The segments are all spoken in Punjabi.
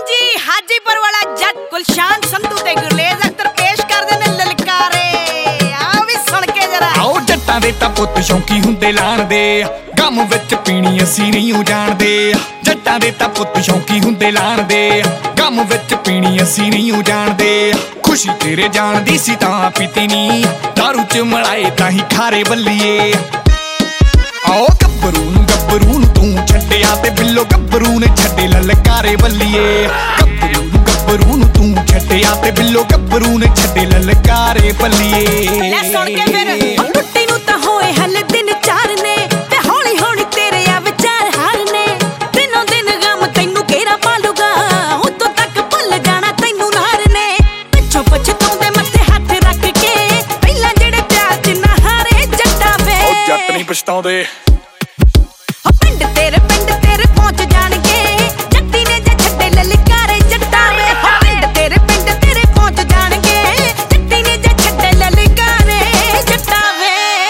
ਹਾਂਜੀ ਹਾਜੀਪੁਰ ਵਾਲਾ ਜੱਟ ਗੁਲਸ਼ਾਨ ਸੰਧੂ ਤੇ ਗੁਰਲੇਜ਼ ਅਖਤਰ ਪੇਸ਼ ਕਰਦੇ ਨੇ ਲਲਕਾਰੇ। ਆ ਵੀ ਸੁਣ ਕੇ ਜਰਾ। ਆਓ ਜੱਟਾਂ ਦੇ ਤਾਂ ਪੁੱਤ ਸ਼ੌਂਕੀ ਹੁੰਦੇ ਲਾਣ ਦੇ, ਗਮ ਵਿੱਚ ਪੀਣੀ ਅਸੀਂ ਨਹੀਂ ਉਹ ਜਾਣਦੇ। ਜੱਟਾਂ ਦੇ ਤਾਂ ਪੁੱਤ ਸ਼ੌਂਕੀ ਹੁੰਦੇ ਲਾਣ ਦੇ, ਗਮ ਵਿੱਚ ਪੀਣੀ ਅਸੀਂ ਨਹੀਂ ਉਹ ਜਾਣਦੇ। ਖੁਸ਼ੀ ਤੇਰੇ ਜਾਣ ਦੀ ਸੀ ਤਾਂ ਪੀਤੀ ਨੀ, ਦਾਰੂ ਚ ਮਲਾਏ ਤਾਂ ਹੀ ਖਾਰੇ ਬੱਲੀਏ। ਆਓ ਗੱਭਰੂ ਨੂੰ ਤੂੰ ਛੱਡਿਆ ਤੇ ਬਿੱਲੋ ਗੱਭਰੂ ਨੇ ਛੱਡੇ ਲਲਕਾਰੇ ਬੱਲੀਏ। ਗੱਭਰੂ ਨੂੰ ਤੂੰ ਛੱਡਿਆ ਤੇ ਬਿੱਲੋ ਗੱਭਰੂ ਨੇ ਛੱਡੇ ਲਲਕਾਰੇ ਬੱਲੀਏ। ਲੈ ਸੁਣ ਕੇ ਫਿਰ ਟੁੱਟੀ ਨੂੰ ਤਾਂ ਹੋਏ ਹਲੇ ਦਿਨ ਚਾਰ ਨੇ, ਤੇ ਹੌਲੀ ਹੌਲੀ ਤੇਰੇ ਆ ਵਿਚਾਰ ਹਾਰ ਨੇ। ਦਿਨੋਂ ਦਿਨ ਗਮ ਤੈਨੂੰ ਘੇਰਾ ਪਾਲੂਗਾ, ਉਤੋਂ ਤੱਕ ਭੁੱਲ ਜਾਣਾ ਤੈਨੂੰ ਨਾਰ ਨੇ। ਪਿੱਛੋਂ ਪਛਤਾਉਂਦੇ ਮੱਥੇ ਹੱਥ ਰੱਖ ਕੇ, ਪਹਿਲਾਂ ਜਿਹੜੇ ਪਿਆਰ ਚ ਨਾ ਹਾਰੇ ਜੱਟਾਂ ਵੇ। ਉਹ ਜੱਟ ਨਹੀਂ ਪਛਤਾਉਂਦੇ। ਪਿੰਡ ਤੇਰੇ ਪਹੁੰਚ ਜਾਣਗੇ, ਜੱਟੀ ਨੇ ਜੇ ਛੱਡੇ ਲਲਕਾਰੇ ਜੱਟਾਂ ਵੇ। ਪਿੰਡ ਤੇਰੇ ਪਹੁੰਚ ਜਾਣਗੇ, ਜੱਟੀ ਨੇ ਜੇ ਛੱਡੇ ਲਲਕਾਰੇ ਜੱਟਾਂ ਵੇ।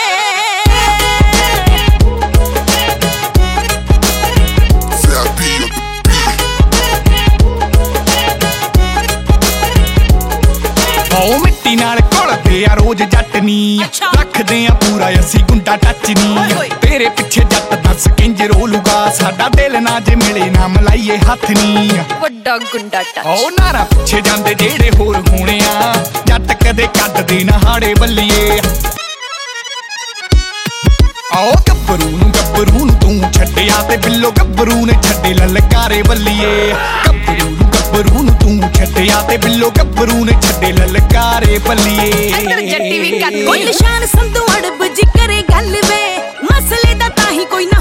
ਆਓ ਮਿੱਟੀ ਨਾਲ ਘੁਲਦੇ ਆ ਰੋਜ਼ ਜੱਟ ਨੀ, ਰੱਖਦੇ ਆ ਪੂਰਾ ਅਸੀਂ ਗੁੰਡਾ ਟੱਚ ਨੀ। ਤੇਰੇ ਪਿੱਛੇ ਜੱਟ ਦੱਸ ਕਿੰਜ ਰੋਲੂਗਾ, ਸਾਡਾ ਦਿਲ ਨਾ ਜੇ ਮਿਲੇ ਨਾ ਮਲਾਈਏ ਹੱਥ ਨੀ। ਵੱਡਾ ਗੁੰਡਾ ਟੱਚ। ਆਓ ਨਾਰਾ ਪਿੱਛੇ ਜਾਂਦੇ ਜਿਹੜੇ ਹੋਰ ਹੋਣੇ ਆ, ਜੱਟ ਕਦੇ ਕੱਢਦੇ ਨਾ ਹਾੜੇ ਬੱਲੀਏ। ਆਓ ਗੱਭਰੂ ਨੂੰ ਤੂੰ ਛੱਡਿਆ ਤੇ ਬਿੱਲੋ ਗੱਭਰੂ ਨੇ ਛੱਡੇ ਲਲਕਾਰੇ ਬੱਲੀਏ। ਗੱਭਰੂ ਨੂੰ ਤੂੰ ਛੱਡਿਆ ਤੇ ਬਿੱਲੋ ਗੱਭਰੂ ਨੇ ਛੱਡੇ ਲਲਕਾਰੇ ਬੱਲੀਏ। ਜੱਟੀ ਵੀ ਕੱਟ ਗੁਲਸ਼ਾਨ ਸੰਧੂ ਅੜਬ ਜੀ ਕਰੇ ਗੱਲ ਵੇ, ਮਸਲੇ ਦਾ ਤਾਂ ਹੀ ਕੋਈ